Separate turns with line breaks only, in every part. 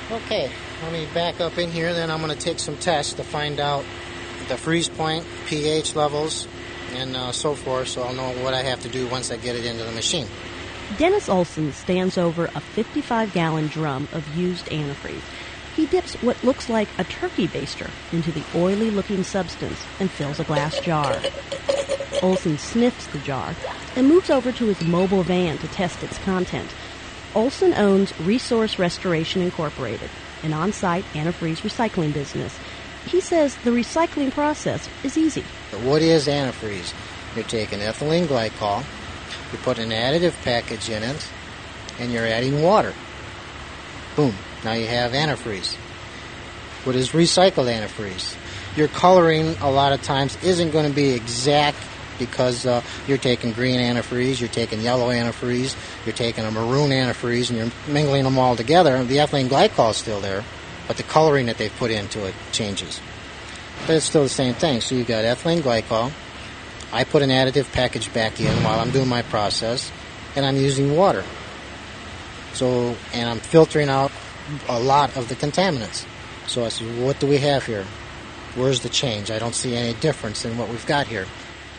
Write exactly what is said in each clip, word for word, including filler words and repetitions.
Okay, let me back up in here, then I'm going to take some tests to find out the freeze point, pH levels, and uh, so forth, so I'll know what I have to do once I get it into the machine.
Dennis Olson stands over a fifty-five gallon drum of used antifreeze. He dips what looks like a turkey baster into the oily-looking substance and fills a glass jar. Olson sniffs the jar and moves over to his mobile van to test its content. Olson owns Resource Restoration Incorporated, an on-site antifreeze recycling business. He says the recycling process is easy.
What is antifreeze? You're taking ethylene glycol, you put an additive package in it, and you're adding water. Boom, now you have antifreeze. What is recycled antifreeze? Your coloring a lot of times isn't going to be exact because uh, you're taking green antifreeze, you're taking yellow antifreeze, you're taking a maroon antifreeze, and you're mingling them all together. The ethylene glycol is still there, but the coloring that they've put into it changes. But it's still the same thing. So you've got ethylene glycol. I put an additive package back in while I'm doing my process, and I'm using water. So, and I'm filtering out a lot of the contaminants. So I said, what do we have here? Where's the change? I don't see any difference in what we've got here.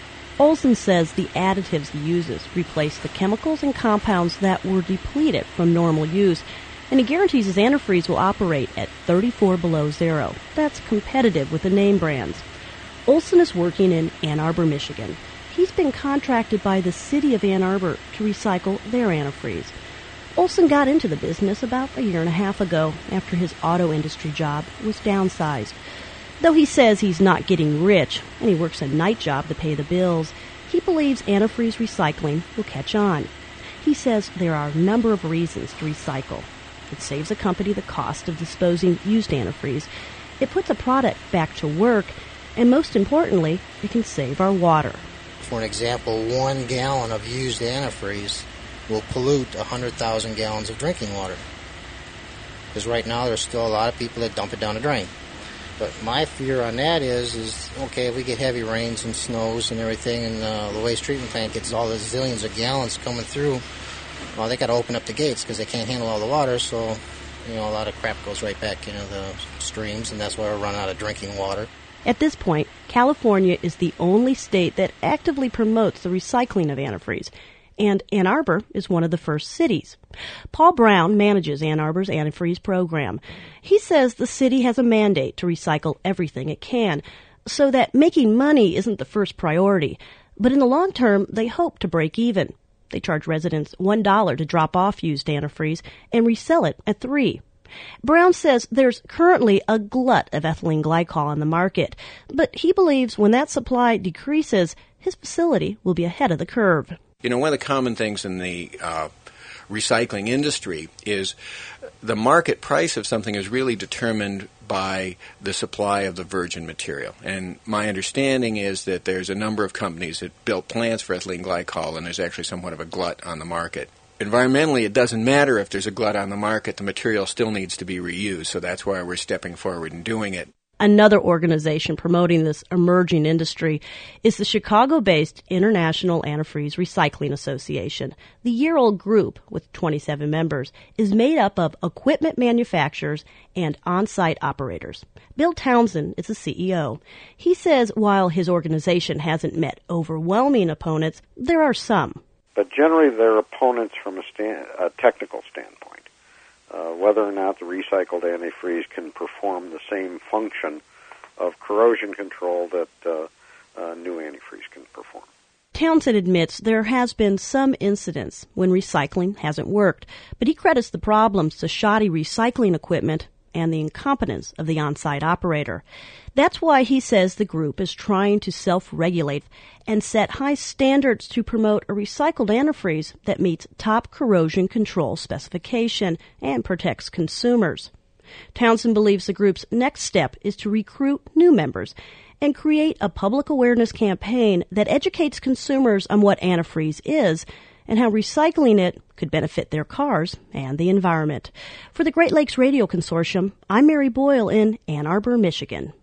Olson says the additives he uses replace the chemicals and compounds that were depleted from normal use, and he guarantees his antifreeze will operate at thirty-four below zero. That's competitive with the name brands. Olson is working in Ann Arbor, Michigan. He's been contracted by the city of Ann Arbor to recycle their antifreeze. Olson got into the business about a year and a half ago after his auto industry job was downsized. Though he says he's not getting rich and he works a night job to pay the bills, he believes antifreeze recycling will catch on. He says there are a number of reasons to recycle. It saves a company the cost of disposing used antifreeze. It puts a product back to work, and most importantly, it can save our water.
For an example, one gallon of used antifreeze will pollute one hundred thousand gallons of drinking water. Because right now there's still a lot of people that dump it down the drain. But my fear on that is, is okay, if we get heavy rains and snows and everything, and uh, the waste treatment plant gets all the zillions of gallons coming through, well, they got to open up the gates because they can't handle all the water, so, you know, a lot of crap goes right back into the streams, and that's why we're running out of drinking water.
At this point, California is the only state that actively promotes the recycling of antifreeze, and Ann Arbor is one of the first cities. Paul Brown manages Ann Arbor's antifreeze program. He says the city has a mandate to recycle everything it can, so that making money isn't the first priority. But in the long term, they hope to break even. They charge residents one dollar to drop off used antifreeze and resell it at three dollars. Brown says there's currently a glut of ethylene glycol on the market, but he believes when that supply decreases, his facility will be ahead of the curve.
You know, one of the common things in the uh, recycling industry is the market price of something is really determined by the supply of the virgin material. And my understanding is that there's a number of companies that built plants for ethylene glycol, and there's actually somewhat of a glut on the market. Environmentally, it doesn't matter if there's a glut on the market. The material still needs to be reused, so that's why we're stepping forward and doing it.
Another organization promoting this emerging industry is the Chicago-based International Antifreeze Recycling Association. The year-old group, with twenty-seven members, is made up of equipment manufacturers and on-site operators. Bill Townsend is the C E O. He says while his organization hasn't met overwhelming opponents, there are some.
But generally they're opponents from a, stand, a technical standpoint. Uh, whether or not the recycled antifreeze can perform the same function of corrosion control that uh, uh, new antifreeze can perform.
Townsend admits there has been some incidents when recycling hasn't worked, but he credits the problems to shoddy recycling equipment and the incompetence of the on-site operator. That's why he says the group is trying to self-regulate and set high standards to promote a recycled antifreeze that meets top corrosion control specification and protects consumers. Townsend believes the group's next step is to recruit new members and create a public awareness campaign that educates consumers on what antifreeze is and how recycling it could benefit their cars and the environment. For the Great Lakes Radio Consortium, I'm Mary Boyle in Ann Arbor, Michigan.